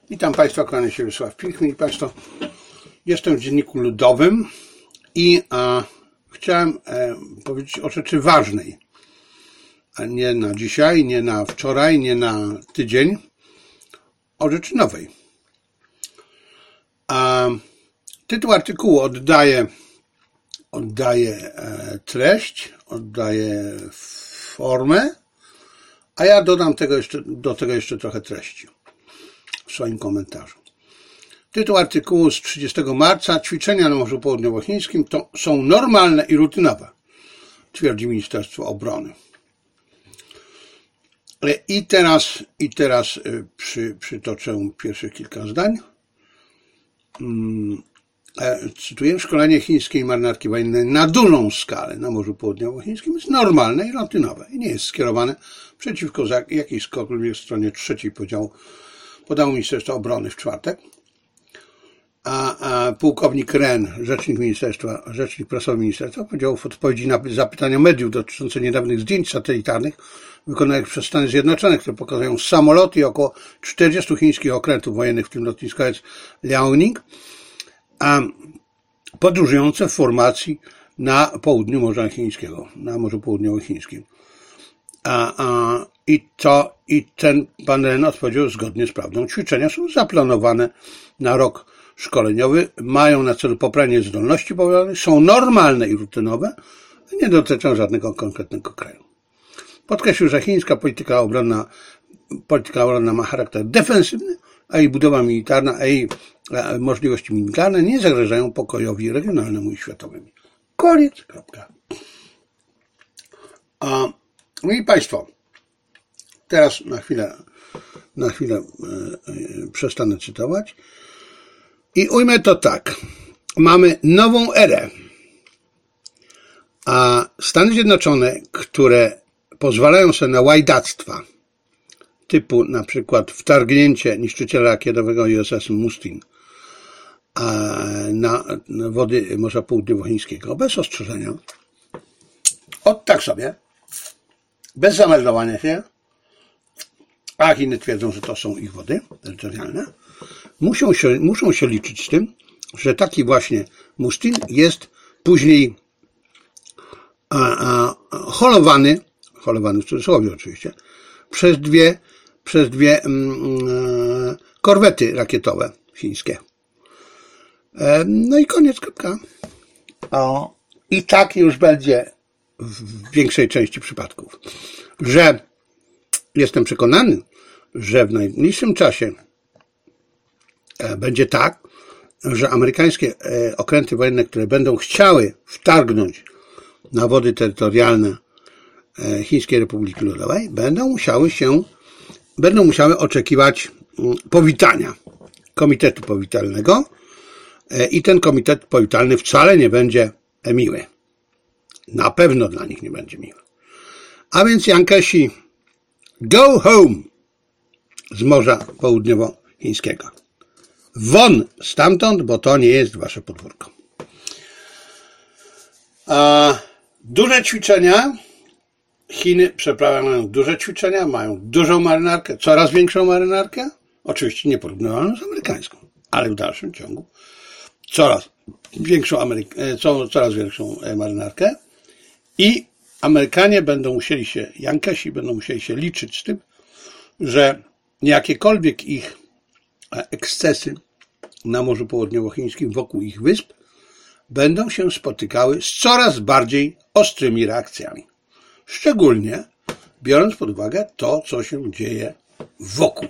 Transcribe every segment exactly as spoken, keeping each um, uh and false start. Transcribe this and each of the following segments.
Witam Państwa, kłania się Wiesław Pilch. Mili Państwo, jestem w Dzienniku Ludowym i a, chciałem e, powiedzieć o rzeczy ważnej. A nie na dzisiaj, nie na wczoraj, nie na tydzień. O rzeczy nowej. A, tytuł artykułu oddaje, oddaje e, treść, oddaje formę, a ja dodam tego jeszcze, do tego jeszcze trochę treści w swoim komentarzu. Tytuł artykułu z trzydziestego marca. Ćwiczenia na Morzu Południowochińskim to są normalne i rutynowe, twierdzi Ministerstwo Obrony. I teraz, i teraz przy, przytoczę pierwsze kilka zdań. Cytuję: szkolenie chińskiej marynarki wojennej na dużą skalę na Morzu Południowochińskim jest normalne i rutynowe i nie jest skierowane przeciwko jakiejkolwiek stronie trzeciej podziału, podało Ministerstwo Obrony w czwartek. A, a pułkownik Ren, rzecznik ministerstwa, rzecznik prasowy ministerstwa, powiedział w odpowiedzi na zapytania mediów dotyczące niedawnych zdjęć satelitarnych wykonanych przez Stany Zjednoczone, które pokazują samoloty i około czterdziestu chińskich okrętów wojennych, w tym lotniskowiec Liaoning, a podróżujące w formacji na południu Morza Chińskiego, na Morzu Południowochińskim. A, a, I to, i ten pan Ren odpowiedział zgodnie z prawdą. Ćwiczenia są zaplanowane na rok szkoleniowy, mają na celu poprawienie zdolności powołanych, są normalne i rutynowe, nie dotyczą żadnego konkretnego kraju. Podkreślił, że chińska polityka obronna, polityka obronna ma charakter defensywny, a jej budowa militarna, a jej możliwości militarne nie zagrażają pokojowi regionalnemu i światowemu. Koniec. Kropka. A, Mili Państwo, teraz na chwilę, na chwilę e, e, przestanę cytować i ujmę to tak. Mamy nową erę, a Stany Zjednoczone, które pozwalają sobie na łajdactwa, typu na przykład wtargnięcie niszczyciela rakietowego U S S Mustin na, na wody Morza Południowochińskiego bez ostrzeżenia, od tak sobie, bez zameldowania się, a Chiny twierdzą, że to są ich wody terytorialne, muszą się, muszą się liczyć z tym, że taki właśnie Mustin jest później a, a, holowany, holowany w cudzysłowie oczywiście, przez dwie, przez dwie mm, korwety rakietowe chińskie. E, no i koniec, kropka. O, i tak już będzie w większej części przypadków, że jestem przekonany, że w najbliższym czasie będzie tak, że amerykańskie okręty wojenne, które będą chciały wtargnąć na wody terytorialne Chińskiej Republiki Ludowej, będą musiały się, będą musiały oczekiwać powitania Komitetu Powitalnego i ten Komitet Powitalny wcale nie będzie miły. Na pewno dla nich nie będzie miły. A więc Jankesi, go home z Morza Południowochińskiego. Won stamtąd, bo to nie jest wasze podwórko. A duże ćwiczenia. Chiny przeprawiają duże ćwiczenia, mają dużą marynarkę, coraz większą marynarkę. Oczywiście nieporównywalną z amerykańską, ale w dalszym ciągu coraz większą, Ameryk- coraz większą marynarkę. I Amerykanie będą musieli się, Jankesi będą musieli się liczyć z tym, że jakiekolwiek ich ekscesy na Morzu Południowochińskim wokół ich wysp będą się spotykały z coraz bardziej ostrymi reakcjami. Szczególnie biorąc pod uwagę to, co się dzieje wokół.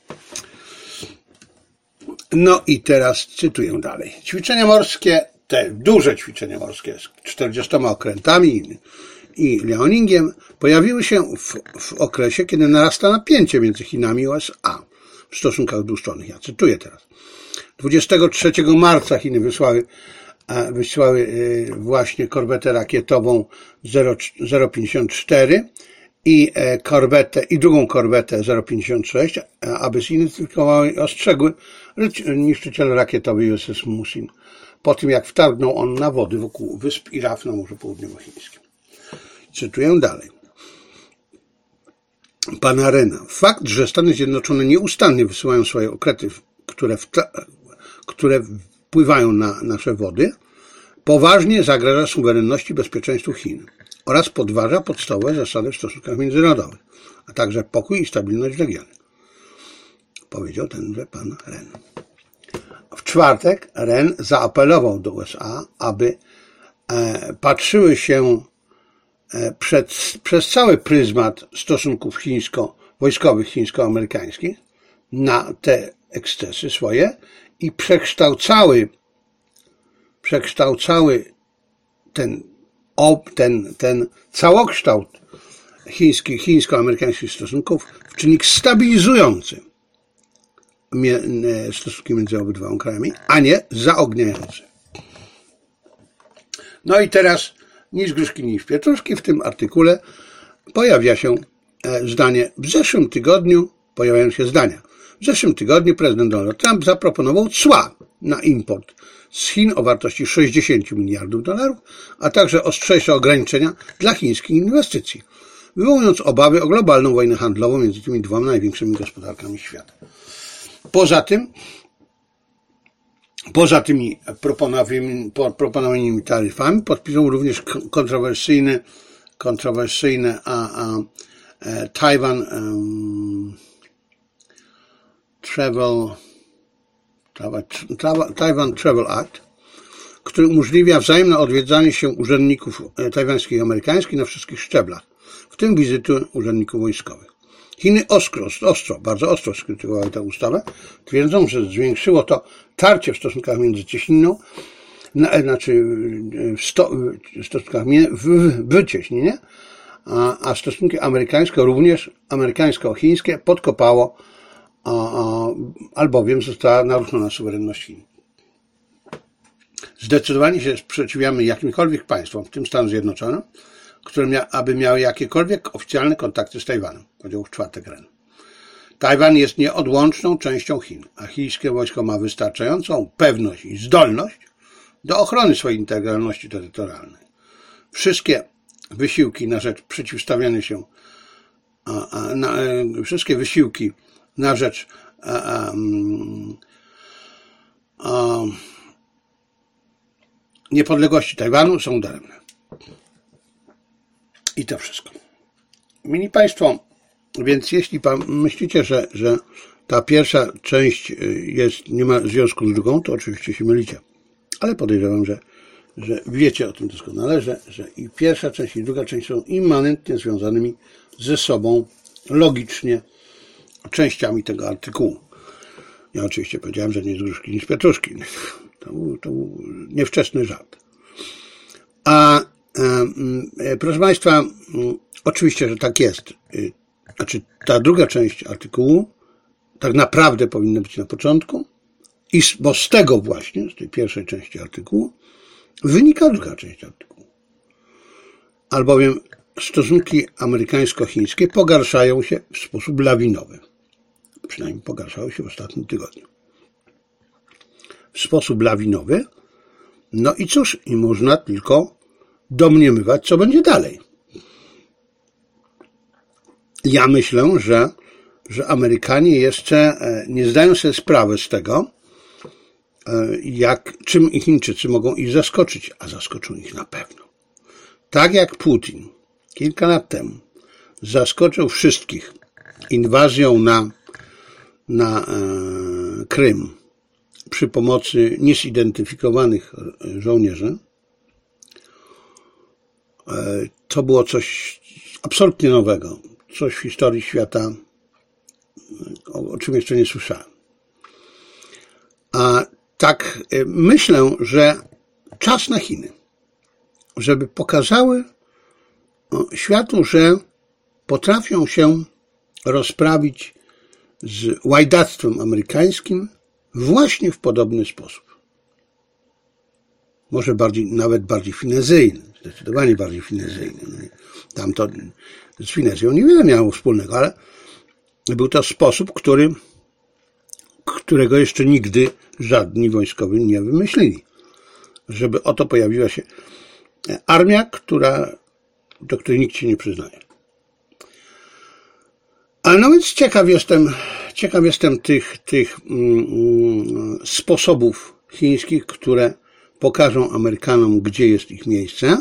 No i teraz cytuję dalej. Ćwiczenia morskie, te duże ćwiczenia morskie z czterdziestoma okrętami i Liaoningiem pojawiły się w, w okresie, kiedy narasta napięcie między Chinami i U S A w stosunkach dwustronnych. Ja cytuję teraz. dwudziestego trzeciego marca Chiny wysłały, wysłały właśnie korwetę rakietową zero pięćdziesiąt cztery i korwetę, i drugą korwetę zero pięćdziesiąt sześć, aby zidentyfikowały i ostrzegły niszczyciel rakietowy U S S Mustin po tym, jak wtargnął on na wody wokół wysp i raf na Morzu Południowochińskim. Cytuję dalej. pana Rena. Fakt, że Stany Zjednoczone nieustannie wysyłają swoje okręty, które, w które wpływają na nasze wody, poważnie zagraża suwerenności i bezpieczeństwu Chin oraz podważa podstawowe zasady w stosunkach międzynarodowych, a także pokój i stabilność w regionie, powiedział tenże pan Ren. W czwartek Ren zaapelował do U S A, aby e, patrzyły się e, przed, przez cały pryzmat stosunków chińsko, wojskowych chińsko-amerykańskich na te ekscesy swoje i przekształcały, przekształcały ten, ten, ten całokształt chińskich, chińsko-amerykańskich stosunków w czynnik stabilizujący stosunki między obydwoma krajami, a nie zaogniający. No i teraz ni z gruszki, ni z pietruszki w tym artykule pojawia się zdanie. W zeszłym tygodniu pojawiają się zdania. W zeszłym tygodniu prezydent Donald Trump zaproponował cła na import z Chin o wartości sześćdziesiąt miliardów dolarów, a także ostrzejsze ograniczenia dla chińskich inwestycji, wywołując obawy o globalną wojnę handlową między tymi dwoma największymi gospodarkami świata. Poza tym, poza tymi proponowanymi, proponowanymi taryfami podpisał również kontrowersyjne, kontrowersyjne a, a, a Taiwan um, Travel, Taiwan Travel Act, który umożliwia wzajemne odwiedzanie się urzędników tajwańskich i amerykańskich na wszystkich szczeblach, w tym wizyty urzędników wojskowych. Chiny ostro, ostro, bardzo ostro skrytykowały tę ustawę, twierdzą, że zwiększyło to tarcie w stosunkach międzycieśniną, na, znaczy w, sto, w stosunkach wycieśnienie, a, a stosunki amerykańskie, również amerykańsko-chińskie, podkopało, a, a, albowiem została naruszona suwerenność Chin. Zdecydowanie się sprzeciwiamy jakimkolwiek państwom, w tym Stanom Zjednoczonym, które mia, aby miały jakiekolwiek oficjalne kontakty z Tajwanem, powiedział w czwartek Ren. Tajwan jest nieodłączną częścią Chin, a chińskie wojsko ma wystarczającą pewność i zdolność do ochrony swojej integralności terytorialnej. Wszystkie wysiłki na rzecz przeciwstawiania się, a, a, na, wszystkie wysiłki na rzecz a, a, a, niepodległości Tajwanu są daremne. I to wszystko. Mili Państwo, więc jeśli pan myślicie, że, że ta pierwsza część jest, nie ma związku z drugą, to oczywiście się mylicie. Ale podejrzewam, że, że wiecie o tym doskonale, że, że i pierwsza część, i druga część są immanentnie związanymi ze sobą logicznie częściami tego artykułu. Ja oczywiście powiedziałem, że nie z gruszki, nie z pietruszki. To był, to był niewczesny żart. A e, proszę Państwa, oczywiście, że tak jest. Znaczy, ta druga część artykułu tak naprawdę powinna być na początku, i bo z tego właśnie, z tej pierwszej części artykułu, wynika druga część artykułu. Albowiem stosunki amerykańsko-chińskie pogarszają się w sposób lawinowy. Przynajmniej pogarszały się w ostatnim tygodniu. W sposób lawinowy. No i cóż, i można tylko domniemywać, co będzie dalej. Ja myślę, że, że Amerykanie jeszcze nie zdają sobie sprawy z tego, jak, czym i Chińczycy mogą ich zaskoczyć, a zaskoczą ich na pewno. Tak jak Putin kilka lat temu zaskoczył wszystkich inwazją na, na e, Krym przy pomocy niezidentyfikowanych żołnierzy, e, to było coś absolutnie nowego, coś w historii świata, o, o czym jeszcze nie słyszałem. A tak e, myślę, że czas na Chiny, żeby pokazały światu, że potrafią się rozprawić z łajdactwem amerykańskim właśnie w podobny sposób. Może bardziej, nawet bardziej finezyjny, zdecydowanie bardziej finezyjny. Tam to z finezją niewiele miało wspólnego, ale był to sposób, który, którego jeszcze nigdy żadni wojskowi nie wymyślili. Żeby oto pojawiła się armia, która, do której nikt się nie przyznaje. A no więc ciekaw jestem, ciekaw jestem tych, tych mm, sposobów chińskich, które pokażą Amerykanom, gdzie jest ich miejsce.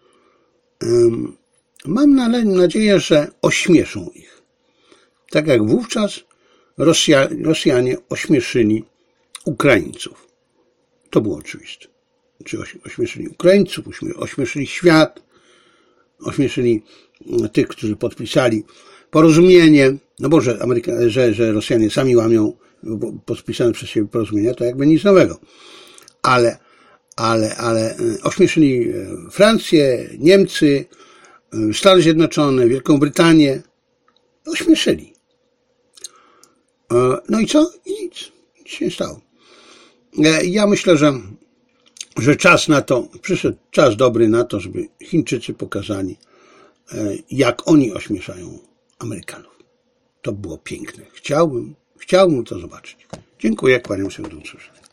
Mam nadzieję, że ośmieszą ich. Tak jak wówczas Rosja, Rosjanie ośmieszyli Ukraińców. To było oczywiste. Czy ośmieszyli Ukraińców, ośmieszyli świat, ośmieszyli tych, którzy podpisali porozumienie. No bo, że, Ameryka, że, że Rosjanie sami łamią podpisane przez siebie porozumienia, to jakby nic nowego. Ale, ale, ale ośmieszyli Francję, Niemcy, Stany Zjednoczone, Wielką Brytanię. Ośmieszyli. No i co? I nic. Nic się nie stało. Ja myślę, że, że czas na to, przyszedł czas dobry na to, żeby Chińczycy pokazali, jak oni ośmieszają Amerykanów. To było piękne. Chciałbym, chciałbym to zobaczyć. Dziękuję, kłaniam się do usłyszenia.